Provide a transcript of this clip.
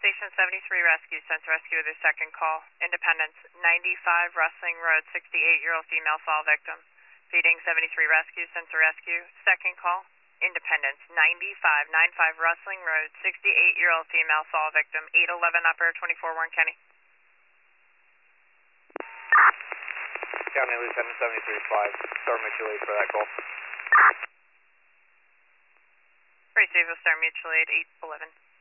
Station 73 Rescue, since rescue with their second call. Independence, 95 Rustling Road, 68-year-old female fall victim. Feeding 73 Rescue, since rescue. Second call. Independence, 95 Rustling Road, 68-year-old female fall victim. 811 Operator 24 Warren County. County Lieutenant 73-5, Star Mutual Aid for that call. Pretty safe with Star Mutual Aid, 811.